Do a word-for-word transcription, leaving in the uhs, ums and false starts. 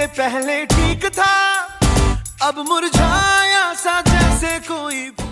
पहले ठीक था, अब मुरझाया सा जैसे कोई